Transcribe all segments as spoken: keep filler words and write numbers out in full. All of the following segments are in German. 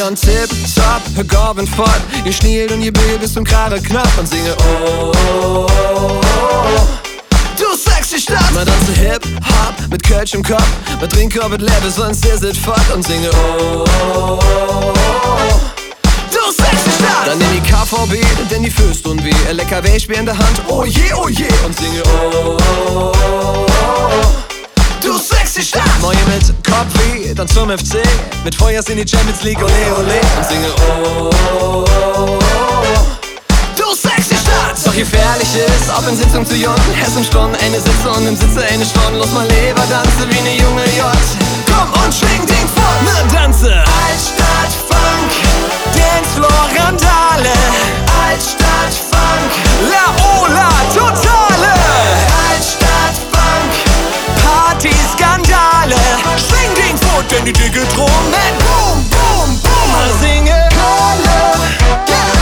dann tip, top, hör Gorben fort. Ihr schnielt und ihr Bild bis zum Krare knapp und singe oh, oh, oh, oh. Du sexy Stadt! Man tanze Hip-Hop mit Kölsch im Kopf. Man trinkt Korb mit Level, sonst ist es fort und singe oh, oh, oh, oh. Du sexy Stadt! Dann nimm die K V B, denn die fühlst und weh. L K W-Speer in der Hand, oh je, oh je. Und singe oh, oh, oh, oh. Du sexy Stadt! Neue mit Kopfweh, dann zum F C. Mit Feuers in die Champions League, ole, ole. Und singe oh, oh, oh, oh. Du sexy Stadt! Doch gefährlich ist, ob in Sitzung zu J. Hess im Stundenende sitze und im Sitze eine Stunde. Los mal Leber, tanze wie ne junge J. Komm und schwing Ding fort, ne Tanze! Altstadt Funk, Dancefloor Randale. Altstadt Funk, Laola Totale. Altstadt Funk, Party-Skandale. Schwing Ding fort, denn die dicke Trommel. Boom, boom, boom. Mal singe Kohle, yeah.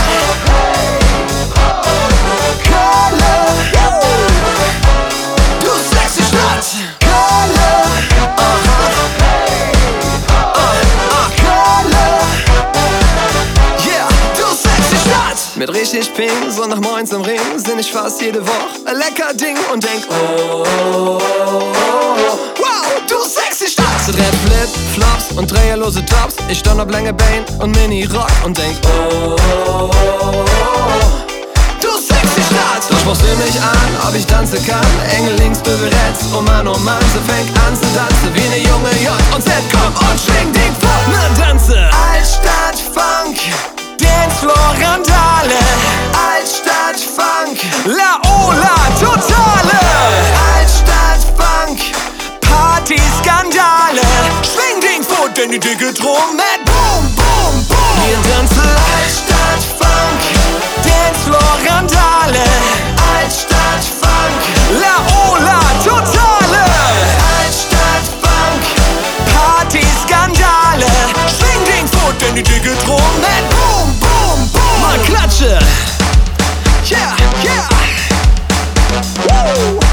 Mit richtig Ping, so nach moins im Ring, sinn ich fast jede Woche ein lecker Ding und denk oh, oh, oh, oh. Wow, du sexy Stadt! Zu drei Flip-Flops und dreierlose Tops. Ich stand auf lange Bane und Mini-Rock und denk oh, oh, oh, oh. Du sexy Stadt! Doch sprachst du mich an, ob ich tanzen kann. Engel links, Böbel rechts, oh Mann, oh Mann. Sie fängt an zu tanzen wie ne junge J. Und Z, komm und schwing Ding fort, ne Tanze! Altstadt Funk, Dancefloor Randale. Altstadt Funk, Laola Totale. Altstadt Funk, Party-Skandale. Schwing Ding fort, denn die dicke Trommel. Boom, boom, boom. Wir tanzen Altstadt Funk, Dancefloor Randale. Altstadt Funk, Laola Totale. Altstadt Funk, Party-Skandale. Schwing Ding fort, denn die dicke Trommel. Boom, boom, boom. Mal Klatsche. Yeah, yeah. Woo.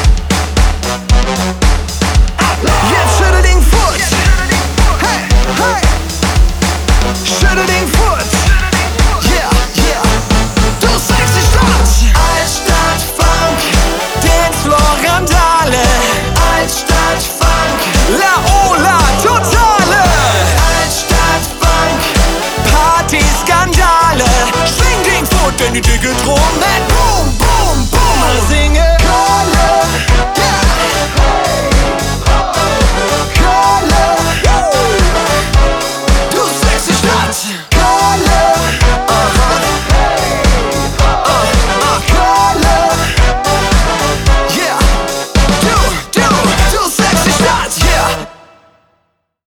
Jetzt schüttel den Fuß. Hey, hey. Schüttel den Fuß. Yeah, yeah. Du sexy Stadt. Altstadt Funk, Dancefloor Randale. Altstadt Funk, Laola Totale. Altstadt Funk, Party-Skandale. Schwing Ding fort, denn die dicke Trommel. Boom, boom, boom. Mal singen.